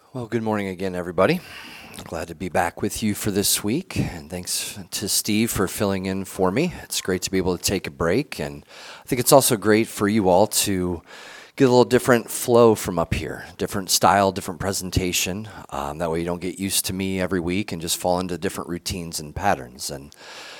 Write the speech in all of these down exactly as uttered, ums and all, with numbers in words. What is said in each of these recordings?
Well, good morning again, everybody. Glad to be back with you for this week, and thanks to Steve for filling in for me. It's great to be able to take a break, and I think it's also great for you all to get a little different flow from up here, different style, different presentation. Um, that way you don't get used to me every week and just fall into different routines and patterns. And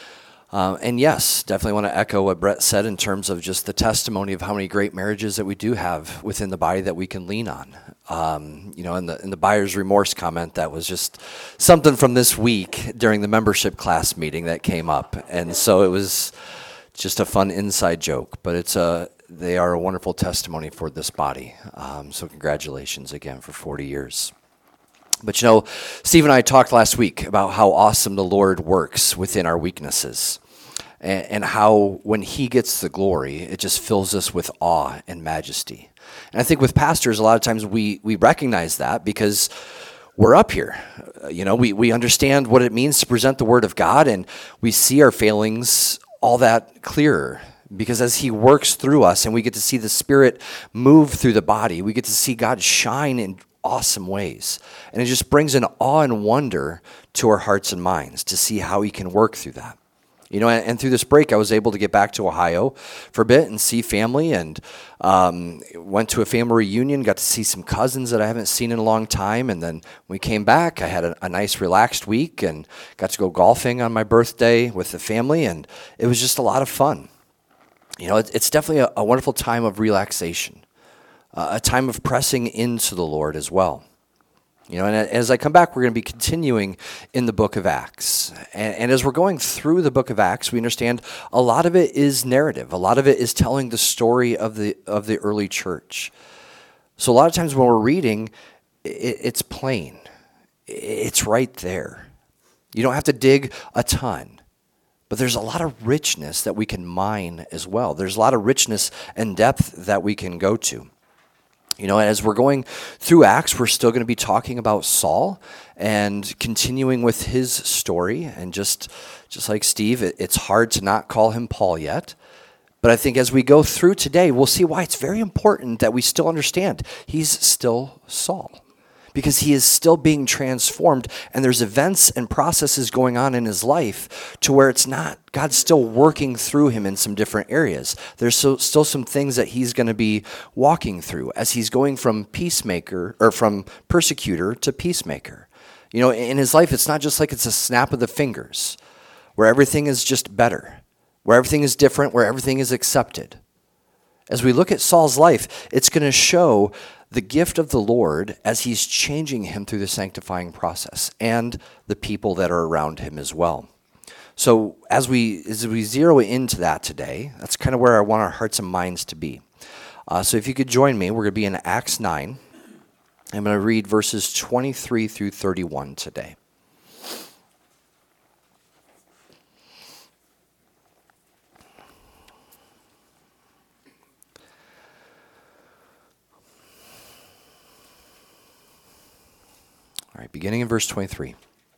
Uh, and yes, definitely want to echo what Brett said in terms of just the testimony of how many great marriages that we do have within the body that we can lean on. Um, you know, in the in the buyer's remorse comment, that was just something from this week during the membership class meeting that came up, and so it was just a fun inside joke. But it's a they are a wonderful testimony for this body. Um, so congratulations again for forty years. But you know, Steve and I talked last week about how awesome the Lord works within our weaknesses, and, and how when He gets the glory, it just fills us with awe and majesty. And I think with pastors, a lot of times we we recognize that because we're up here. Uh, you know, we, we understand what it means to present the Word of God, and we see our failings all that clearer. Because as He works through us and we get to see the Spirit move through the body, we get to see God shine in awesome ways. And it just brings an awe and wonder to our hearts and minds to see how He can work through that. You know, and, and through this break, I was able to get back to Ohio for a bit and see family, and um, went to a family reunion, got to see some cousins that I haven't seen in a long time. And then when we came back, I had a, a nice relaxed week and got to go golfing on my birthday with the family, and it was just a lot of fun. You know, it, it's definitely a, a wonderful time of relaxation. Uh, a time of pressing into the Lord as well. You know, and as I come back, we're going to be continuing in the book of Acts. And, and as we're going through the book of Acts, we understand a lot of it is narrative. A lot of it is telling the story of the of the early church. So a lot of times when we're reading, it, it's plain. It's right there. You don't have to dig a ton. But there's a lot of richness that we can mine as well. There's a lot of richness and depth that we can go to. You know, as we're going through Acts, we're still going to be talking about Saul and continuing with his story. And just just like Steve, it, it's hard to not call him Paul yet. But I think as we go through today, we'll see why it's very important that we still understand he's still Saul. Because he is still being transformed, and there's events and processes going on in his life to where it's not, God's still working through him in some different areas. There's so, still some things that he's going to be walking through as he's going from peacemaker, or from persecutor to peacemaker. You know, in his life, it's not just like it's a snap of the fingers, where everything is just better, where everything is different, where everything is accepted. As we look at Saul's life, it's going to show the gift of the Lord as He's changing him through the sanctifying process, and the people that are around him as well. So as we as we zero into that today, that's kind of where I want our hearts and minds to be. Uh, so if you could join me, we're going to be in Acts nine. I'm going to read verses twenty-three through thirty-one today. All right, beginning in verse twenty-three.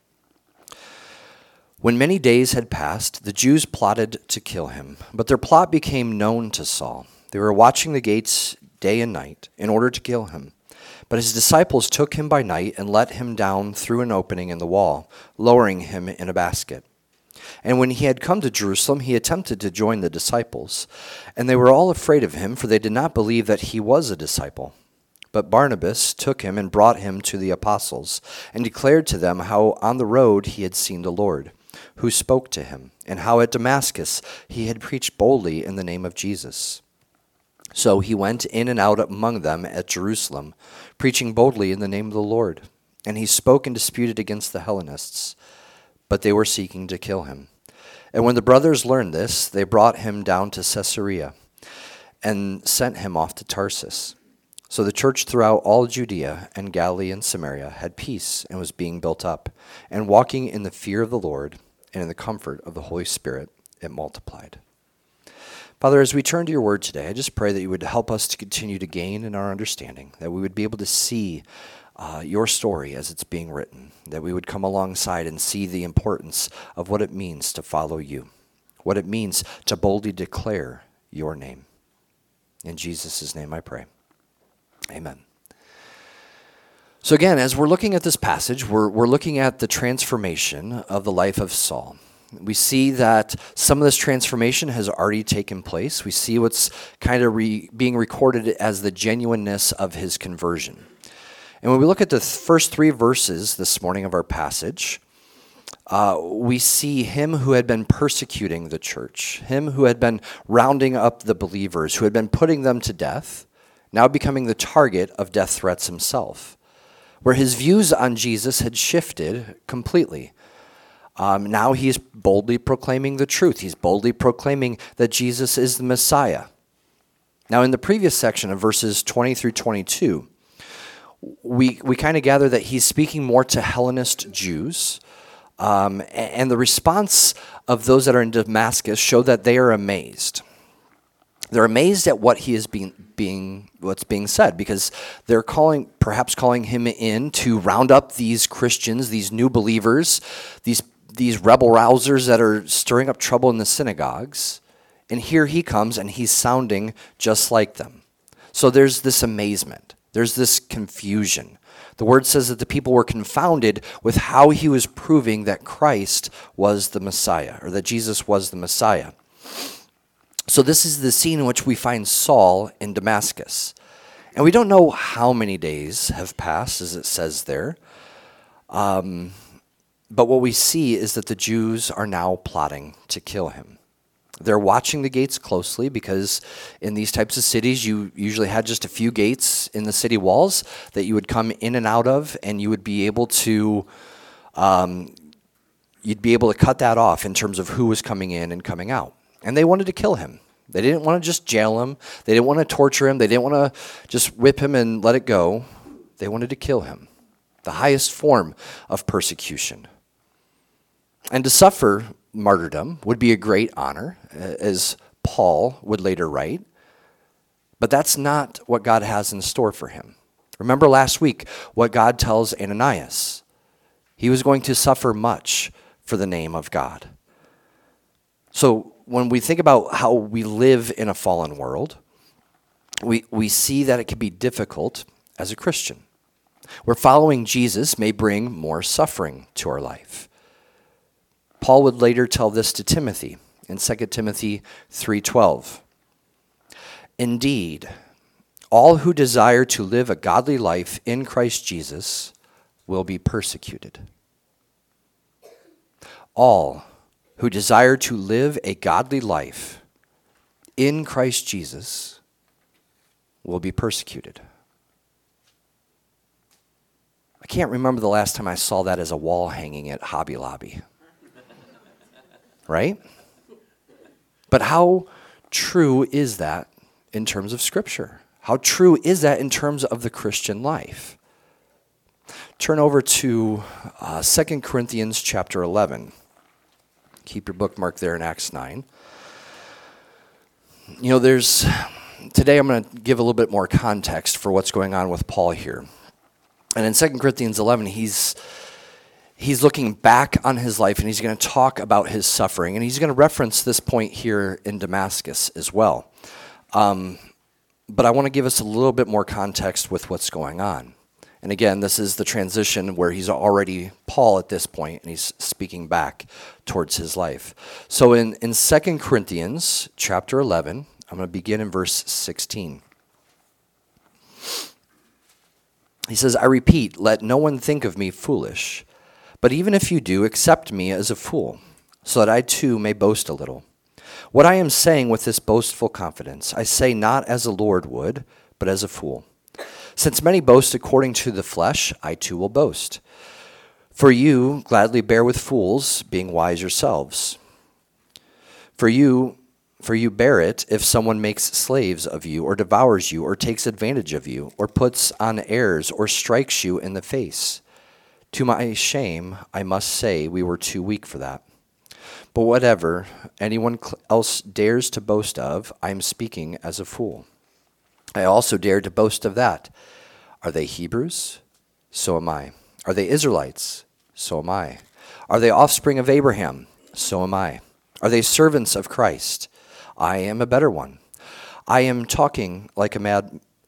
When many days had passed, the Jews plotted to kill him, but their plot became known to Saul. They were watching the gates day and night in order to kill him. But his disciples took him by night and let him down through an opening in the wall, lowering him in a basket. And when he had come to Jerusalem, he attempted to join the disciples. And they were all afraid of him, for they did not believe that he was a disciple. But Barnabas took him and brought him to the apostles, and declared to them how on the road he had seen the Lord, who spoke to him, and how at Damascus he had preached boldly in the name of Jesus. So he went in and out among them at Jerusalem, preaching boldly in the name of the Lord. And he spoke and disputed against the Hellenists, but they were seeking to kill him. And when the brothers learned this, they brought him down to Caesarea, and sent him off to Tarsus. So the church throughout all Judea and Galilee and Samaria had peace and was being built up, and walking in the fear of the Lord and in the comfort of the Holy Spirit, it multiplied. Father, as we turn to your word today, I just pray that you would help us to continue to gain in our understanding, that we would be able to see uh, your story as it's being written, that we would come alongside and see the importance of what it means to follow you, what it means to boldly declare your name. In Jesus' name I pray. Amen. So again, as we're looking at this passage, we're, we're looking at the transformation of the life of Saul. We see that some of this transformation has already taken place. We see what's kind of re, being recorded as the genuineness of his conversion. And when we look at the th- first three verses this morning of our passage, uh, we see him who had been persecuting the church, him who had been rounding up the believers, who had been putting them to death, now becoming the target of death threats himself, where his views on Jesus had shifted completely. Um, now he's boldly proclaiming the truth. He's boldly proclaiming that Jesus is the Messiah. Now, in the previous section of verses twenty through twenty-two, we we kind of gather that he's speaking more to Hellenist Jews, um, and the response of those that are in Damascus show that they are amazed. They're amazed at what he is being being what's being said, because they're calling perhaps calling him in to round up these Christians, these new believers, these these rebel rousers that are stirring up trouble in the synagogues. And here he comes and he's sounding just like them. So there's this amazement. There's this confusion. The word says that the people were confounded with how he was proving that Christ was the Messiah, or that Jesus was the Messiah. So this is the scene in which we find Saul in Damascus. And we don't know how many days have passed, as it says there. Um, but what we see is that the Jews are now plotting to kill him. They're watching the gates closely, because in these types of cities, you usually had just a few gates in the city walls that you would come in and out of, and you would be able to, um, you'd be able to cut that off in terms of who was coming in and coming out. And they wanted to kill him. They didn't want to just jail him. They didn't want to torture him. They didn't want to just whip him and let it go. They wanted to kill him, the highest form of persecution. And to suffer martyrdom would be a great honor, as Paul would later write. But that's not what God has in store for him. Remember last week what God tells Ananias. He was going to suffer much for the name of God. So when we think about how we live in a fallen world, we, we see that it can be difficult as a Christian, where following Jesus may bring more suffering to our life. Paul would later tell this to Timothy in Second Timothy three twelve. Indeed, all who desire to live a godly life in Christ Jesus will be persecuted. All who desire to live a godly life in Christ Jesus will be persecuted. I can't remember the last time I saw that as a wall hanging at Hobby Lobby. Right? But how true is that in terms of Scripture? How true is that in terms of the Christian life? Turn over to uh, Second Corinthians chapter eleven. Keep your bookmark there in Acts nine. You know, there's, today I'm going to give a little bit more context for what's going on with Paul here. And in Second Corinthians eleven, he's he's looking back on his life, and he's going to talk about his suffering. And he's going to reference this point here in Damascus as well. Um, but I want to give us a little bit more context with what's going on. And again, this is the transition where he's already Paul at this point, and he's speaking back towards his life. So in, in Second Corinthians chapter eleven, I'm going to begin in verse sixteen. He says, I repeat, let no one think of me foolish, but even if you do, accept me as a fool, so that I too may boast a little. What I am saying with this boastful confidence, I say not as the Lord would, but as a fool. Since many boast according to the flesh, I too will boast. For you gladly bear with fools, being wise yourselves. For you, for you bear it if someone makes slaves of you, or devours you, or takes advantage of you, or puts on airs, or strikes you in the face. To my shame, I must say we were too weak for that. But whatever anyone else dares to boast of, I am speaking as a fool. I also dare to boast of that. Are they Hebrews? So am I. Are they Israelites? So am I. Are they offspring of Abraham? So am I. Are they servants of Christ? I am a better one. I am talking like a mad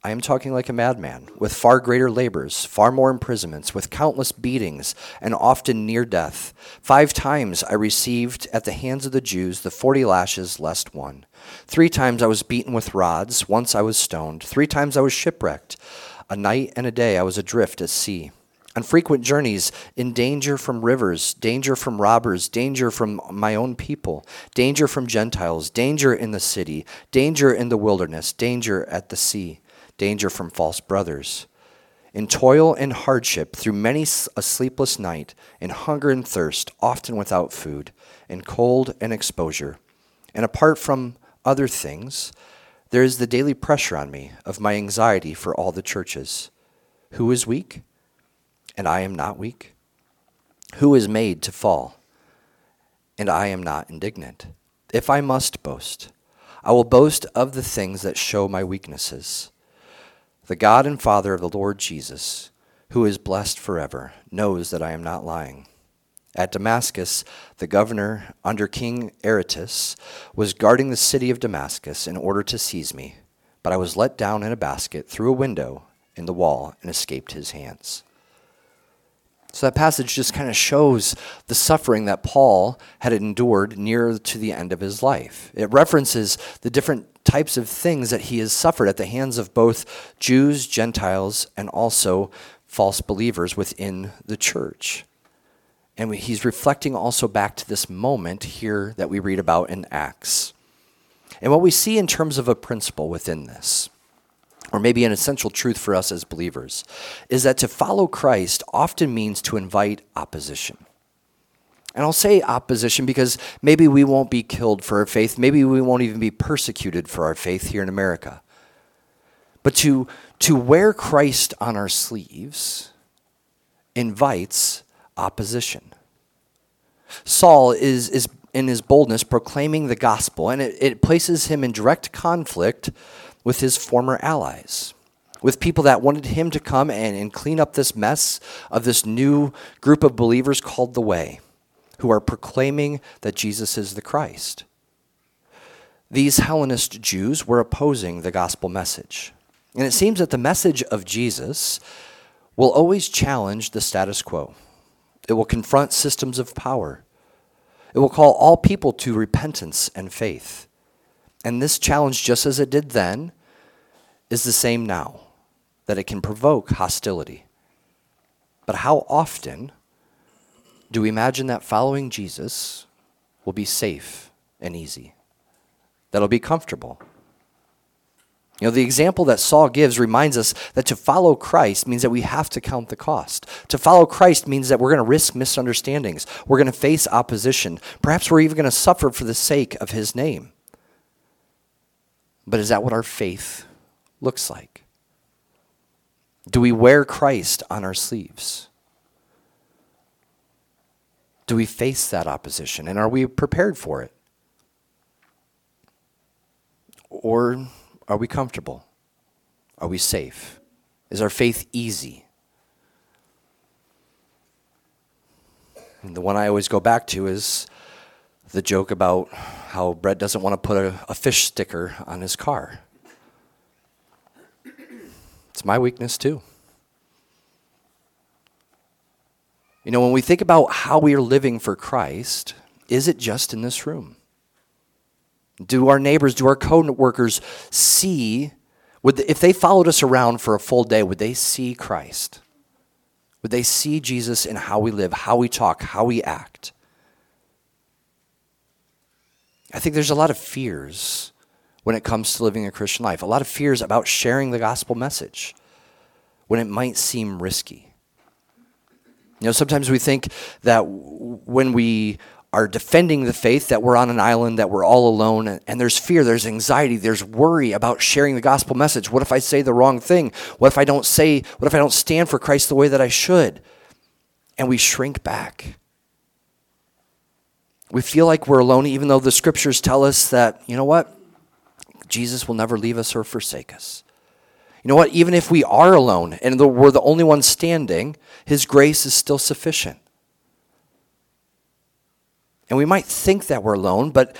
I am talking like a madman, with far greater labors, far more imprisonments, with countless beatings, and often near death. Five times I received at the hands of the Jews the forty lashes less one. Three times I was beaten with rods, once I was stoned. Three times I was shipwrecked. A night and a day I was adrift at sea. On frequent journeys, in danger from rivers, danger from robbers, danger from my own people, danger from Gentiles, danger in the city, danger in the wilderness, danger at the sea, danger from false brothers. In toil and hardship, through many a sleepless night, in hunger and thirst, often without food, in cold and exposure. And apart from other things, there is the daily pressure on me of my anxiety for all the churches. Who is weak? And I am not weak? Who is made to fall? And I am not indignant. If I must boast, I will boast of the things that show my weaknesses. The God and Father of the Lord Jesus, who is blessed forever, knows that I am not lying. At Damascus, the governor, under King Aretas, was guarding the city of Damascus in order to seize me, but I was let down in a basket through a window in the wall and escaped his hands. So that passage just kind of shows the suffering that Paul had endured near to the end of his life. It references the different types of things that he has suffered at the hands of both Jews, Gentiles, and also false believers within the church. And he's reflecting also back to this moment here that we read about in Acts. And what we see in terms of a principle within this, or maybe an essential truth for us as believers, is that to follow Christ often means to invite opposition. And I'll say opposition because maybe we won't be killed for our faith. Maybe we won't even be persecuted for our faith here in America. But to, to wear Christ on our sleeves invites opposition. Saul is, is in his boldness proclaiming the gospel, and it, it places him in direct conflict with his former allies, with people that wanted him to come and, and clean up this mess of this new group of believers called the Way, who are proclaiming that Jesus is the Christ. These Hellenist Jews were opposing the gospel message. And it seems that the message of Jesus will always challenge the status quo. It will confront systems of power. It will call all people to repentance and faith. And this challenge, just as it did then, is the same now, that it can provoke hostility. But how often do we imagine that following Jesus will be safe and easy, that it'll be comfortable? You know, the example that Saul gives reminds us that to follow Christ means that we have to count the cost. To follow Christ means that we're going to risk misunderstandings. We're going to face opposition. Perhaps we're even going to suffer for the sake of his name. But is that what our faith looks like? Do we wear Christ on our sleeves? Do we face that opposition, and are we prepared for it? Or are we comfortable? Are we safe? Is our faith easy? And the one I always go back to is the joke about how Brett doesn't want to put a, a fish sticker on his car. It's my weakness too. You know, when we think about how we are living for Christ, is it just in this room? Do our neighbors, do our co-workers see, would they, if they followed us around for a full day, would they see Christ? Would they see Jesus in how we live, how we talk, how we act? I think there's a lot of fears when it comes to living a Christian life, a lot of fears about sharing the gospel message when it might seem risky. You know, sometimes we think that when we are defending the faith, that we're on an island, that we're all alone, and, and there's fear, there's anxiety, there's worry about sharing the gospel message. What if I say the wrong thing? What if I don't say, what if I don't stand for Christ the way that I should? And we shrink back. We feel like we're alone, even though the scriptures tell us that, you know what? Jesus will never leave us or forsake us. You know what? Even if we are alone and we're the only ones standing, his grace is still sufficient. And we might think that we're alone, but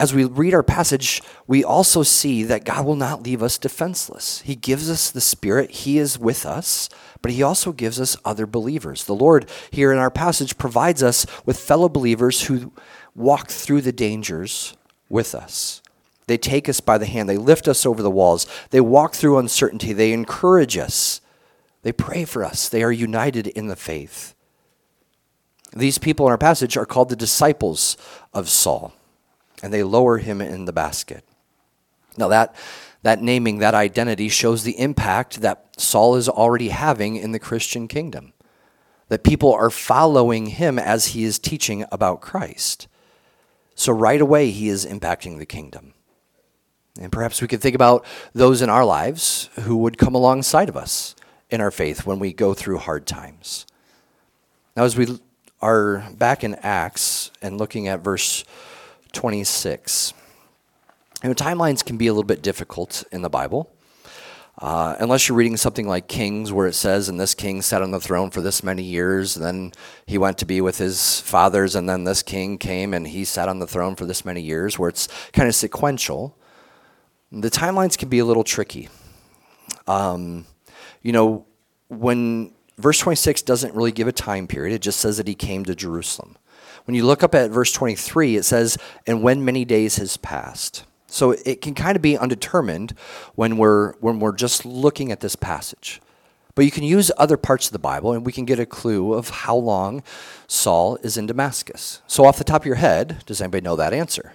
as we read our passage, we also see that God will not leave us defenseless. He gives us the Spirit. He is with us, but he also gives us other believers. The Lord here in our passage provides us with fellow believers who walk through the dangers with us. They take us by the hand. They lift us over the walls. They walk through uncertainty. They encourage us. They pray for us. They are united in the faith. These people in our passage are called the disciples of Saul, and they lower him in the basket. Now that, that naming, that identity shows the impact that Saul is already having in the Christian kingdom, that people are following him as he is teaching about Christ. So right away, he is impacting the kingdom. And perhaps we could think about those in our lives who would come alongside of us in our faith when we go through hard times. Now, as we are back in Acts and looking at verse twenty-six. You know, timelines can be a little bit difficult in the Bible. Uh, unless you're reading something like Kings, where it says, and this king sat on the throne for this many years, then he went to be with his fathers, and then this king came and he sat on the throne for this many years, where it's kind of sequential. The timelines can be a little tricky. Um, you know, when verse twenty-six doesn't really give a time period, it just says that he came to Jerusalem. When you look up at verse twenty-three, it says, and when many days has passed. So it can kind of be undetermined when we're when we're just looking at this passage. But you can use other parts of the Bible, and we can get a clue of how long Saul is in Damascus. So off the top of your head, does anybody know that answer?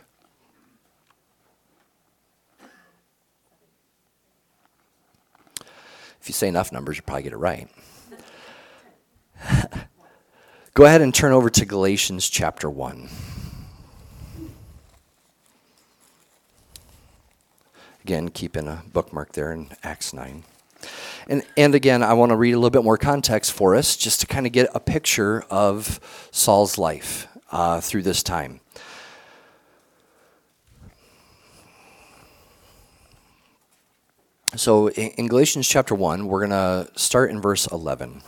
If you say enough numbers, you'll probably get it right. Go ahead and turn over to Galatians chapter one. Again, keeping a bookmark there in Acts nine. And, and again, I want to read a little bit more context for us, just to kind of get a picture of Saul's life uh, through this time. So in, in Galatians chapter one, we're going to start in verse eleven.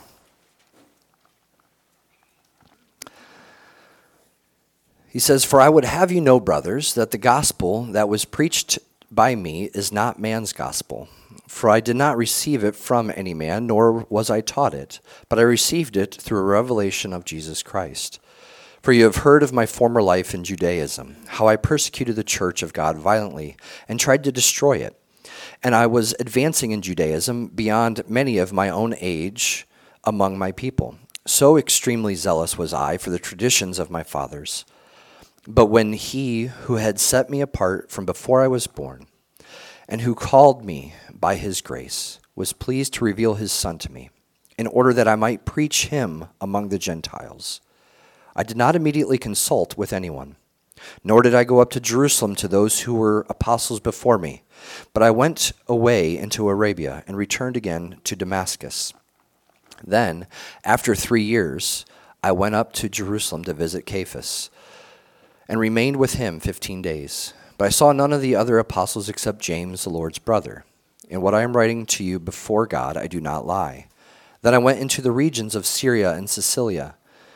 He says, for I would have you know, brothers, that the gospel that was preached by me is not man's gospel. For I did not receive it from any man, nor was I taught it, but I received it through a revelation of Jesus Christ. For you have heard of my former life in Judaism, how I persecuted the church of God violently and tried to destroy it. And I was advancing in Judaism beyond many of my own age among my people. So extremely zealous was I for the traditions of my fathers. But when he who had set me apart from before I was born, and who called me by his grace, was pleased to reveal his Son to me, in order that I might preach him among the Gentiles, I did not immediately consult with anyone, nor did I go up to Jerusalem to those who were apostles before me, but I went away into Arabia and returned again to Damascus. Then, after three years, I went up to Jerusalem to visit Cephas, and remained with him fifteen days. But I saw none of the other apostles except James, the Lord's brother. In what I am writing to you before God, I do not lie. Then I went into the regions of Syria and Cilicia,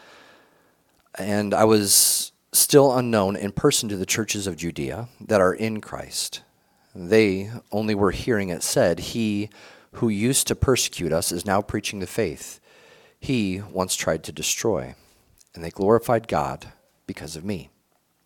and I was still unknown in person to the churches of Judea that are in Christ. They only were hearing it said, he who used to persecute us is now preaching the faith he once tried to destroy, and they glorified God because of me.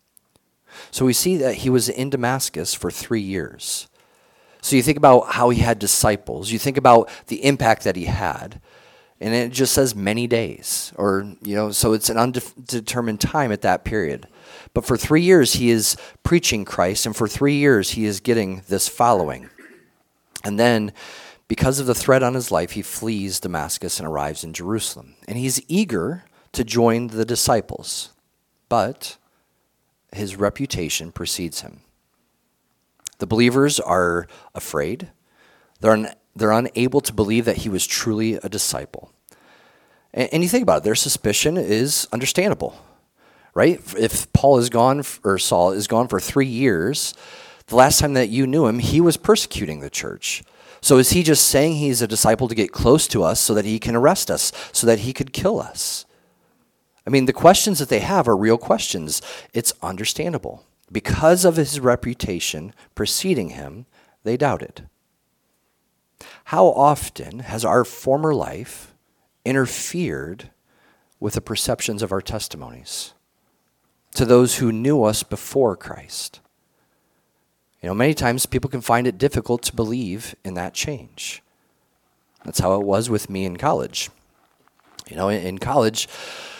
So we see that he was in Damascus for three years. So you think about how he had disciples. You think about the impact that he had. And it just says many days. Or, you know, so it's an undetermined time at that period. But for three years, he is preaching Christ. And for three years, he is getting this following. And then, because of the threat on his life, he flees Damascus and arrives in Jerusalem. And he's eager to join the disciples. But his reputation precedes him. The believers are afraid. They're, un, they're unable to believe that he was truly a disciple. And, and you think about it, their suspicion is understandable, right? If Paul is gone, or Saul is gone for three years, the last time that you knew him, he was persecuting the church. So is he just saying he's a disciple to get close to us so that he can arrest us, so that he could kill us? I mean, the questions that they have are real questions. It's understandable. Because of his reputation preceding him, they doubted. How often has our former life interfered with the perceptions of our testimonies to those who knew us before Christ? You know, many times people can find it difficult to believe in that change. That's how it was with me in college. You know, in, in college,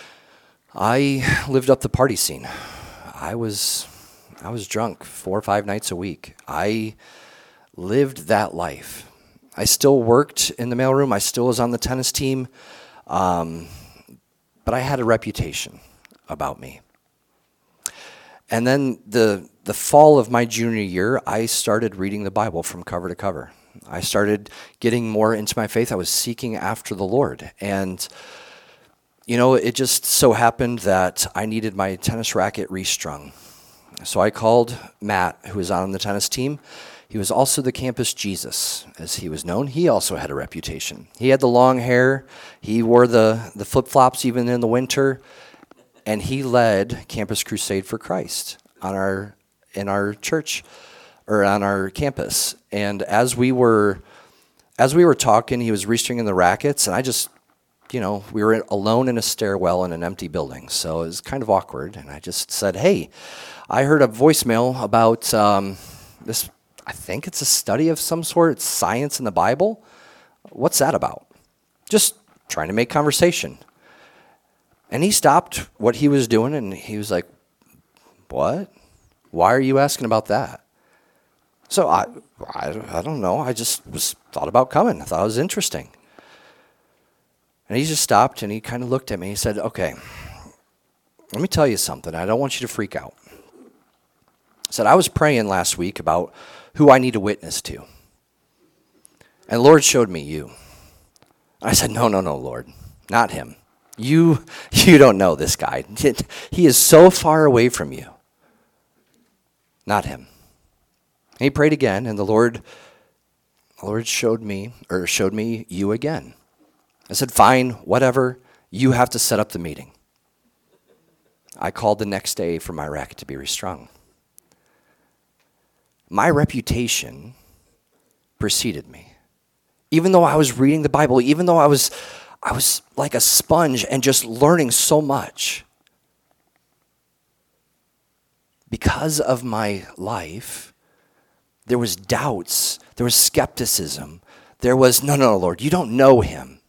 I lived up the party scene. I was, I was drunk four or five nights a week. I lived that life. I still worked in the mailroom. I still was on the tennis team. Um, but I had a reputation about me. And then the the fall of my junior year, I started reading the Bible from cover to cover. I started getting more into my faith. I was seeking after the Lord. And, you know, it just so happened that I needed my tennis racket restrung. So I called Matt, who was on the tennis team. He was also the campus Jesus, as he was known. He also had a reputation. He had the long hair. He wore the, the flip-flops even in the winter. And he led Campus Crusade for Christ on our in our church or on our campus. And as we were as we were talking, he was restringing the rackets, and I just, you know, we were alone in a stairwell in an empty building, so it was kind of awkward. And I just said, "Hey, I heard a voicemail about um, this. I think it's a study of some sort. It's science in the Bible. What's that about?" Just trying to make conversation. And he stopped what he was doing, and he was like, "What? Why are you asking about that?" So I, I, I don't know. I just was thought about coming. I thought it was interesting. And he just stopped, and he kind of looked at me. He said, "Okay, let me tell you something. I don't want you to freak out." He said, "I was praying last week about who I need to witness to. And the Lord showed me you." I said, "No, no, no, Lord, not him. You you don't know this guy. He is so far away from you. Not him." And he prayed again, and the Lord the Lord showed me or showed me you again. I said, "Fine, whatever. You have to set up the meeting." I called the next day for my racket to be restrung. My reputation preceded me. Even though I was reading the Bible, even though I was I was like a sponge and just learning so much. Because of my life, there was doubts, there was skepticism, there was, no, no, no, Lord, you don't know him.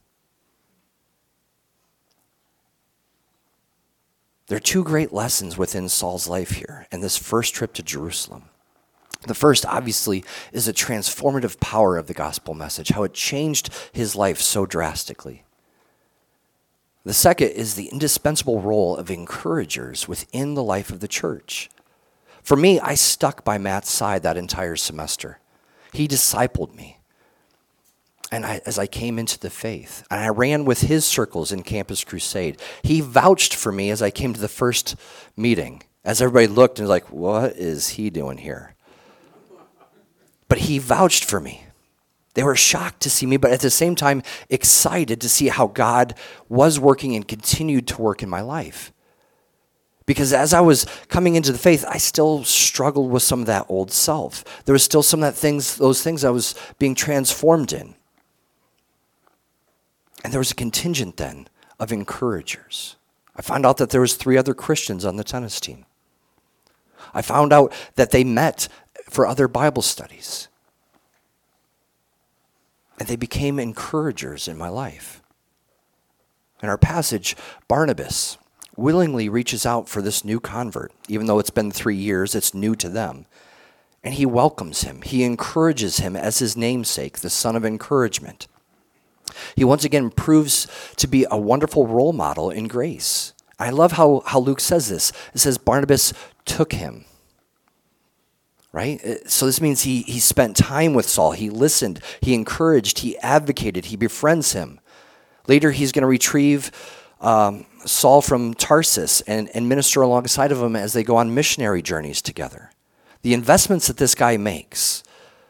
There are two great lessons within Saul's life here in this first trip to Jerusalem. The first, obviously, is the transformative power of the gospel message, how it changed his life so drastically. The second is the indispensable role of encouragers within the life of the church. For me, I stuck by Matt's side that entire semester. He discipled me. And I, as I came into the faith, and I ran with his circles in Campus Crusade, he vouched for me as I came to the first meeting. As everybody looked and was like, "What is he doing here?" But he vouched for me. They were shocked to see me, but at the same time, excited to see how God was working and continued to work in my life. Because as I was coming into the faith, I still struggled with some of that old self. There was still some of that things, those things I was being transformed in. And there was a contingent then of encouragers. I found out that there was three other Christians on the tennis team. I found out that they met for other Bible studies. And they became encouragers in my life. In our passage, Barnabas willingly reaches out for this new convert. Even though it's been three years, it's new to them. And he welcomes him. He encourages him as his namesake, the son of encouragement. He once again proves to be a wonderful role model in grace. I love how, how Luke says this. It says Barnabas took him. Right? So this means he, he spent time with Saul. He listened. He encouraged. He advocated. He befriends him. Later, he's going to retrieve um, Saul from Tarsus and, and minister alongside of him as they go on missionary journeys together. The investments that this guy makes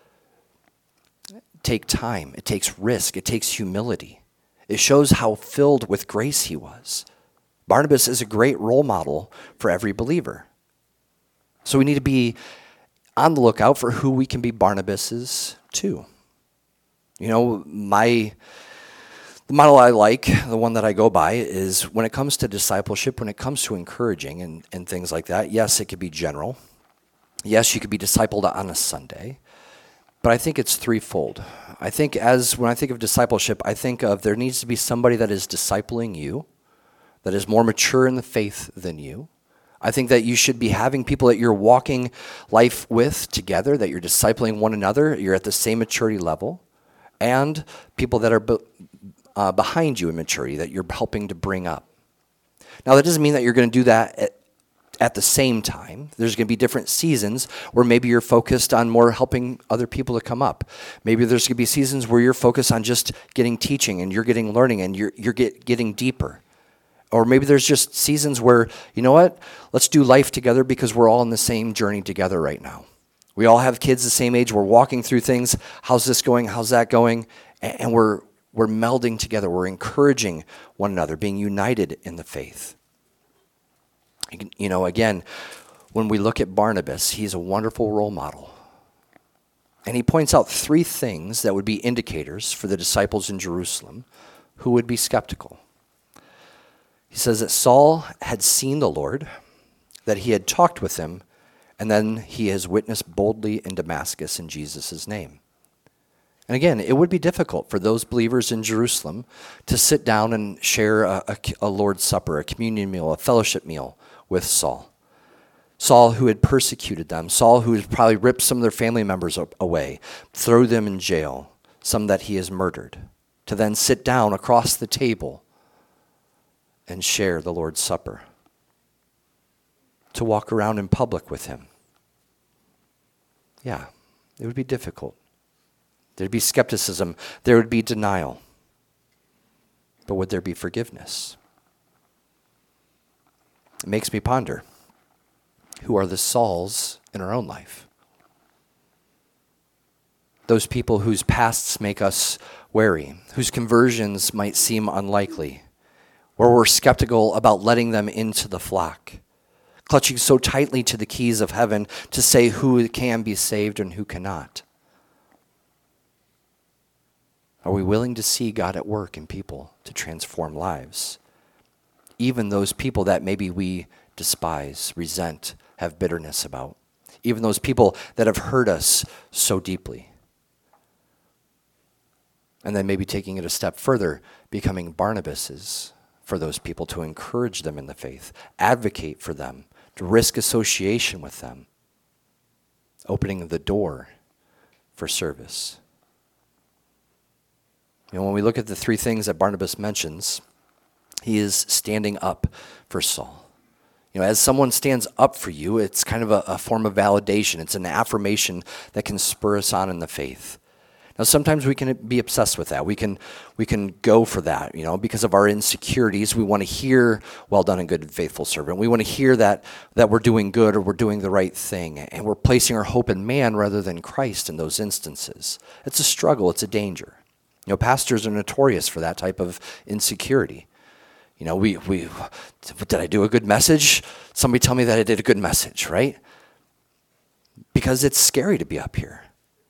take time. It takes risk. It takes humility. It shows how filled with grace he was. Barnabas is a great role model for every believer. So we need to be on the lookout for who we can be Barnabases too. You know, my the model I like, the one that I go by, is when it comes to discipleship, when it comes to encouraging and, and things like that, yes, it could be general. Yes, you could be discipled on a Sunday. But I think it's threefold. I think as when I think of discipleship, I think of there needs to be somebody that is discipling you, that is more mature in the faith than you. I think that you should be having people that you're walking life with together, that you're discipling one another, you're at the same maturity level, and people that are be, uh, behind you in maturity that you're helping to bring up. Now, that doesn't mean that you're going to do that at, at the same time. There's going to be different seasons where maybe you're focused on more helping other people to come up. Maybe there's going to be seasons where you're focused on just getting teaching and you're getting learning and you're, you're get, getting deeper. Or maybe there's just seasons where, you know what, let's do life together because we're all in the same journey together right now. We all have kids the same age. We're walking through things. How's this going? How's that going? And we're we're melding together. We're encouraging one another, being united in the faith. You know, again, when we look at Barnabas, he's a wonderful role model. And he points out three things that would be indicators for the disciples in Jerusalem who would be skeptical. He says that Saul had seen the Lord, that he had talked with him, and then he has witnessed boldly in Damascus in Jesus' name. And again, it would be difficult for those believers in Jerusalem to sit down and share a, a, a Lord's Supper, a communion meal, a fellowship meal with Saul. Saul who had persecuted them, Saul who had probably ripped some of their family members away, throw them in jail, some that he has murdered, to then sit down across the table and share the Lord's Supper, to walk around in public with him. Yeah, it would be difficult. There'd be skepticism. There would be denial. But would there be forgiveness? It makes me ponder, who are the Sauls in our own life? Those people whose pasts make us wary, whose conversions might seem unlikely, where we're skeptical about letting them into the flock, clutching so tightly to the keys of heaven to say who can be saved and who cannot. Are we willing to see God at work in people to transform lives? Even those people that maybe we despise, resent, have bitterness about. Even those people that have hurt us so deeply. And then maybe taking it a step further, becoming Barnabases for those people, to encourage them in the faith, advocate for them, to risk association with them, opening the door for service. You know, when we look at the three things that Barnabas mentions, he is standing up for Saul. You know, as someone stands up for you, it's kind of a, a form of validation. It's an affirmation that can spur us on in the faith. Now, sometimes we can be obsessed with that. We can we can go for that, you know, because of our insecurities. We want to hear, well done and good and faithful servant. We want to hear that that we're doing good or we're doing the right thing. And we're placing our hope in man rather than Christ in those instances. It's a struggle. It's a danger. You know, pastors are notorious for that type of insecurity. You know, we, we did I do a good message? Somebody tell me that I did a good message, right? Because it's scary to be up here.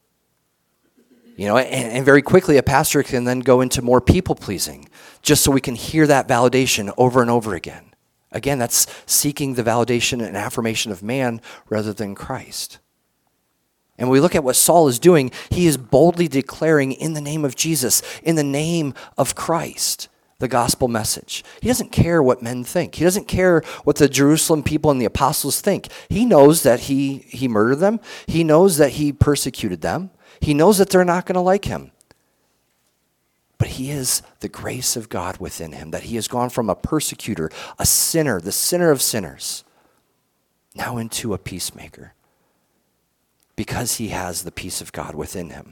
You know, and, and very quickly a pastor can then go into more people-pleasing just so we can hear that validation over and over again. Again, that's seeking the validation and affirmation of man rather than Christ. And when we look at what Saul is doing, he is boldly declaring in the name of Jesus, in the name of Christ, the gospel message. He doesn't care what men think. He doesn't care what the Jerusalem people and the apostles think. He knows that he, he murdered them. He knows that he persecuted them. He knows that they're not going to like him. But he is the grace of God within him, that he has gone from a persecutor, a sinner, the sinner of sinners, now into a peacemaker, because he has the peace of God within him.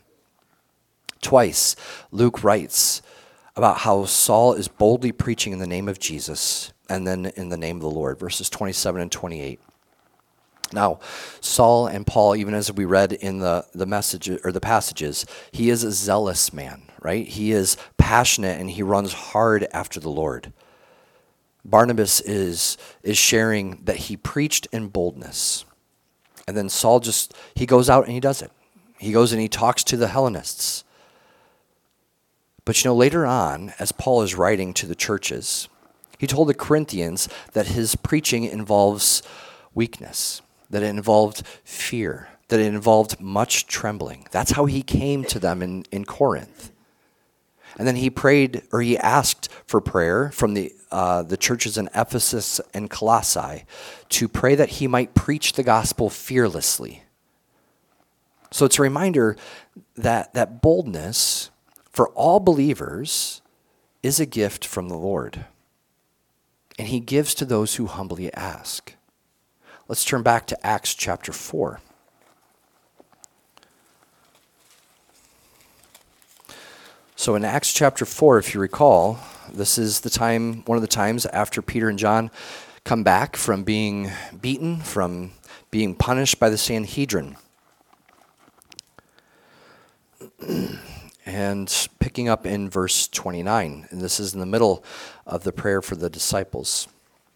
Twice, Luke writes about how Saul is boldly preaching in the name of Jesus and then in the name of the Lord, verses twenty-seven and twenty-eight. Now, Saul and Paul, even as we read in the, the message or the passages, he is a zealous man, right? He is passionate and he runs hard after the Lord. Barnabas is, is sharing that he preached in boldness. And then Saul just, he goes out and he does it. He goes and he talks to the Hellenists. But you know, later on, as Paul is writing to the churches, he told the Corinthians that his preaching involves weakness, that it involved fear, that it involved much trembling. That's how he came to them in, in Corinth. And then he prayed, or he asked for prayer from the uh, the churches in Ephesus and Colossae to pray that he might preach the gospel fearlessly. So it's a reminder that that boldness for all believers is a gift from the Lord. And he gives to those who humbly ask. Let's turn back to Acts chapter four. So in Acts chapter four, if you recall, this is the time, one of the times after Peter and John come back from being beaten, from being punished by the Sanhedrin. And picking up in verse twenty-nine, and this is in the middle of the prayer for the disciples.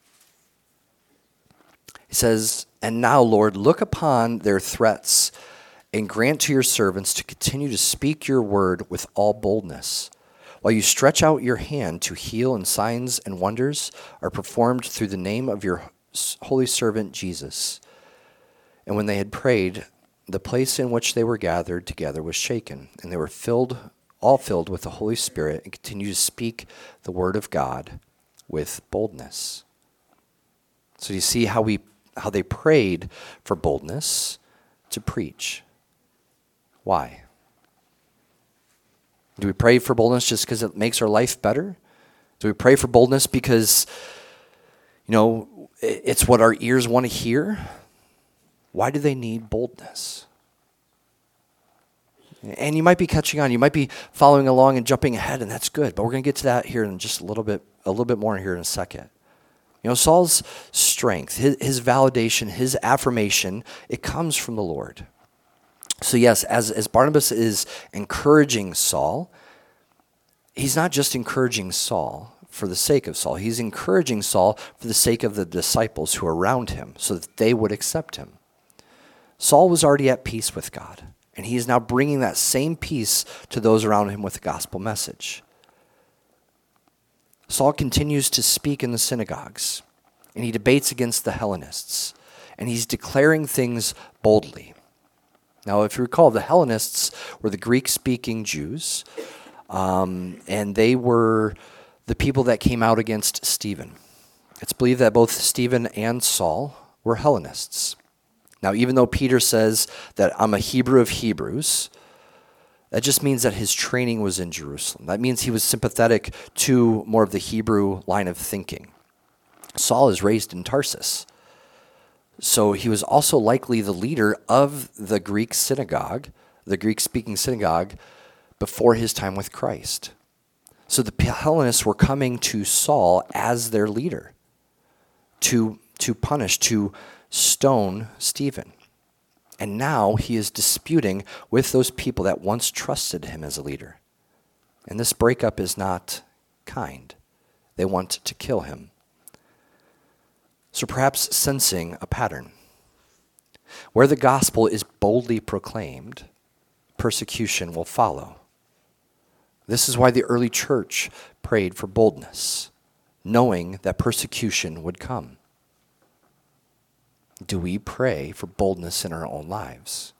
He says, "And now, Lord, look upon their threats and grant to your servants to continue to speak your word with all boldness, while you stretch out your hand to heal, and signs and wonders are performed through the name of your holy servant Jesus." And when they had prayed, the place in which they were gathered together was shaken, and they were filled, all filled with the Holy Spirit, and continued to speak the word of God with boldness. So you see how we how they prayed for boldness to preach. Why? Do we pray for boldness just because it makes our life better? Do we pray for boldness because, you know, it's what our ears want to hear? Why do they need boldness? And you might be catching on. You might be following along and jumping ahead, and that's good. But we're going to get to that here in just a little bit, a little bit more here in a second. You know, Saul's strength, his, his validation, his affirmation, it comes from the Lord. So yes, as, as Barnabas is encouraging Saul, he's not just encouraging Saul for the sake of Saul. He's encouraging Saul for the sake of the disciples who are around him so that they would accept him. Saul was already at peace with God, and he is now bringing that same peace to those around him with the gospel message. Saul continues to speak in the synagogues, and he debates against the Hellenists, and he's declaring things boldly. Now, if you recall, the Hellenists were the Greek-speaking Jews, um, and they were the people that came out against Stephen. It's believed that both Stephen and Saul were Hellenists. Now, even though Peter says that I'm a Hebrew of Hebrews, that just means that his training was in Jerusalem. That means he was sympathetic to more of the Hebrew line of thinking. Saul is raised in Tarsus. So he was also likely the leader of the Greek synagogue, the Greek-speaking synagogue, before his time with Christ. So the Hellenists were coming to Saul as their leader to, to punish, to stone Stephen. And now he is disputing with those people that once trusted him as a leader. And this breakup is not kind. They want to kill him. So perhaps sensing a pattern. Where the gospel is boldly proclaimed, persecution will follow. This is why the early church prayed for boldness, knowing that persecution would come. Do we pray for boldness in our own lives,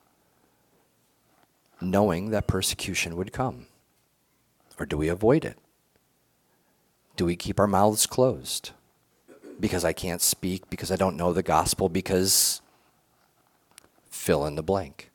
knowing that persecution would come? Or do we avoid it? Do we keep our mouths closed? Because I can't speak, because I don't know the gospel, because fill in the blank.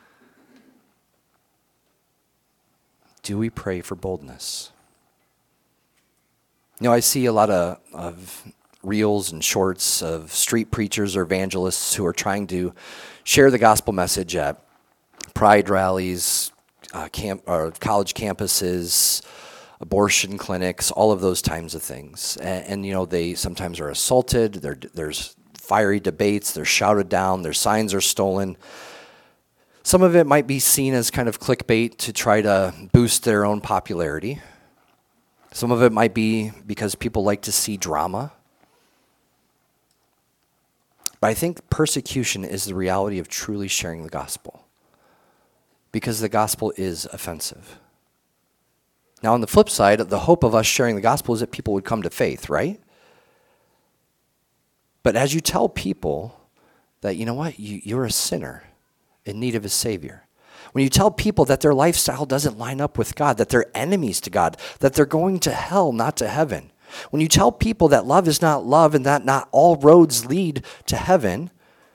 Do we pray for boldness? You know, I see a lot of, of reels and shorts of street preachers or evangelists who are trying to share the gospel message at pride rallies, uh, camp, or college campuses, abortion clinics, all of those kinds of things. And, and you know, they sometimes are assaulted, there's fiery debates, they're shouted down, their signs are stolen. Some of it might be seen as kind of clickbait to try to boost their own popularity. Some of it might be because people like to see drama. But I think persecution is the reality of truly sharing the gospel, because the gospel is offensive. Now, on the flip side, the hope of us sharing the gospel is that people would come to faith, right? But as you tell people that, you know what, you, you're a sinner in need of a Savior, when you tell people that their lifestyle doesn't line up with God, that they're enemies to God, that they're going to hell, not to heaven, when you tell people that love is not love and that not all roads lead to heaven,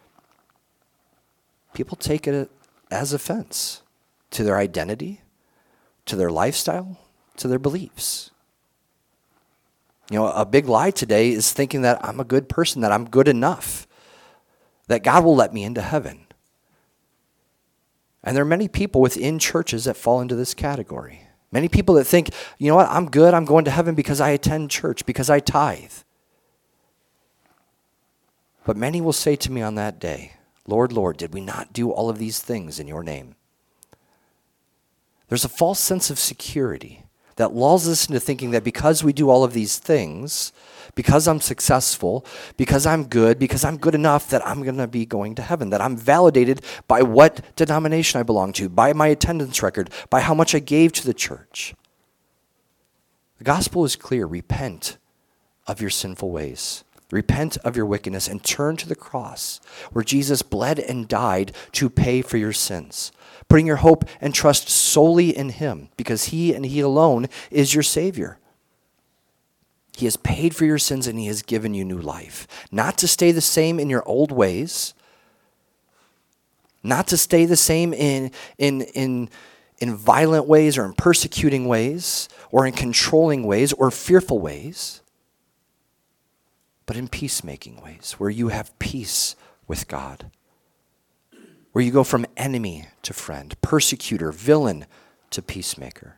people take it as offense to their identity, to their lifestyle, to their beliefs. You know, a big lie today is thinking that I'm a good person, that I'm good enough, that God will let me into heaven. And there are many people within churches that fall into this category. Many people that think, you know what, I'm good, I'm going to heaven because I attend church, because I tithe. But many will say to me on that day, Lord, Lord, did we not do all of these things in your name? There's a false sense of security that lulls us into thinking that because we do all of these things, because I'm successful, because I'm good, because I'm good enough, that I'm going to be going to heaven, that I'm validated by what denomination I belong to, by my attendance record, by how much I gave to the church. The gospel is clear. Repent of your sinful ways. Repent of your wickedness and turn to the cross where Jesus bled and died to pay for your sins, putting your hope and trust solely in him because he and he alone is your Savior. He has paid for your sins and he has given you new life. Not to stay the same in your old ways, not to stay the same in, in, in, in violent ways or in persecuting ways or in controlling ways or fearful ways, but in peacemaking ways where you have peace with God, where you go from enemy to friend, persecutor, villain to peacemaker.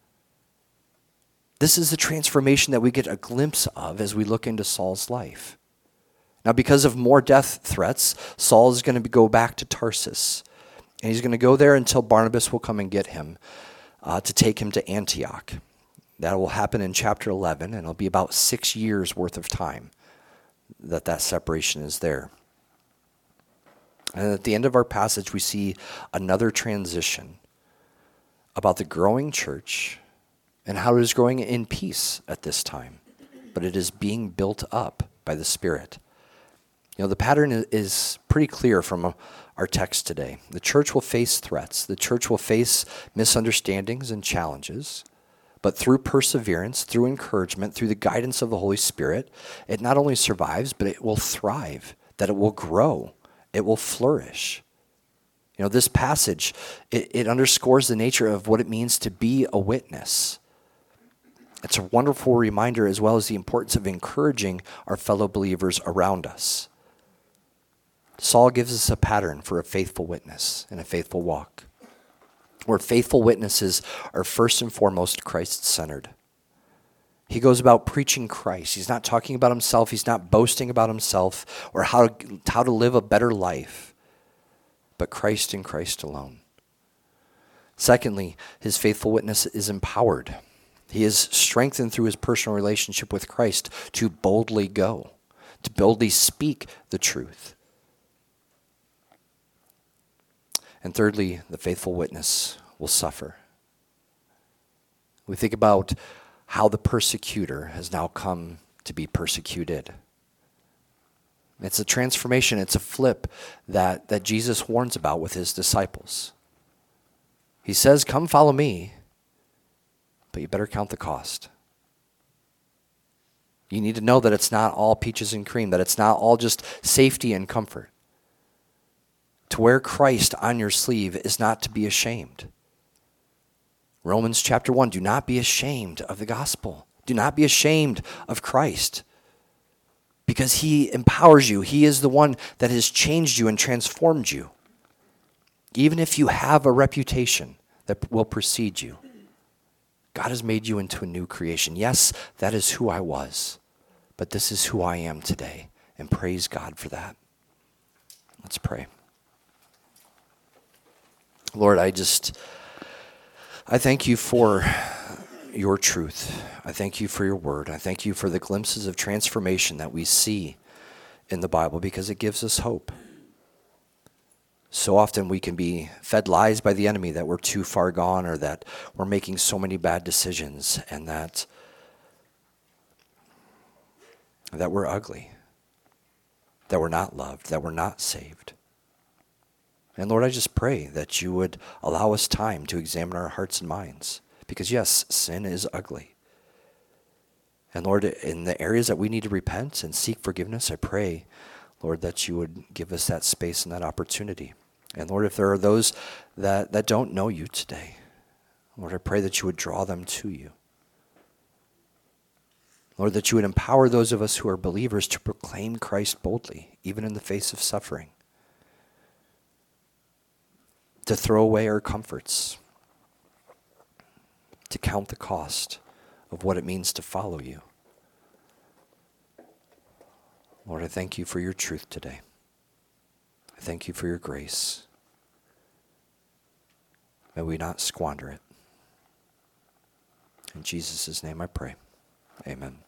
This is the transformation that we get a glimpse of as we look into Saul's life. Now, because of more death threats, Saul is going to go back to Tarsus. And he's going to go there until Barnabas will come and get him uh, to take him to Antioch. That will happen in chapter eleven, and it'll be about six years worth of time that that separation is there. And at the end of our passage, we see another transition about the growing church and how it is growing in peace at this time, but it is being built up by the Spirit. You know, the pattern is pretty clear from our text today. The church will face threats. The church will face misunderstandings and challenges, but through perseverance, through encouragement, through the guidance of the Holy Spirit, it not only survives, but it will thrive, that it will grow, it will flourish. You know, this passage, it, it underscores the nature of what it means to be a witness. It's a wonderful reminder as well as the importance of encouraging our fellow believers around us. Saul gives us a pattern for a faithful witness and a faithful walk, where faithful witnesses are first and foremost Christ-centered. He goes about preaching Christ. He's not talking about himself. He's not boasting about himself or how to, how to live a better life, but Christ and Christ alone. Secondly, his faithful witness is empowered. He is strengthened through his personal relationship with Christ to boldly go, to boldly speak the truth. And thirdly, the faithful witness will suffer. We think about how the persecutor has now come to be persecuted. It's a transformation, it's a flip that, that Jesus warns about with his disciples. He says, come follow me, but you better count the cost. You need to know that it's not all peaches and cream, that it's not all just safety and comfort. To wear Christ on your sleeve is not to be ashamed. Romans chapter one, do not be ashamed of the gospel. Do not be ashamed of Christ, because he empowers you. He is the one that has changed you and transformed you. Even if you have a reputation that will precede you, God has made you into a new creation. Yes, that is who I was, but this is who I am today, and praise God for that. Let's pray. Lord, I just, I thank you for your truth. I thank you for your word. I thank you for the glimpses of transformation that we see in the Bible because it gives us hope. So often we can be fed lies by the enemy that we're too far gone or that we're making so many bad decisions and that, that we're ugly, that we're not loved, that we're not saved. And Lord, I just pray that you would allow us time to examine our hearts and minds. Because yes, sin is ugly. And Lord, in the areas that we need to repent and seek forgiveness, I pray, Lord, that you would give us that space and that opportunity. And Lord, if there are those that, that don't know you today, Lord, I pray that you would draw them to you. Lord, that you would empower those of us who are believers to proclaim Christ boldly, even in the face of suffering. To throw away our comforts. To count the cost of what it means to follow you. Lord, I thank you for your truth today. I thank you for your grace. May we not squander it. In Jesus' name I pray. Amen.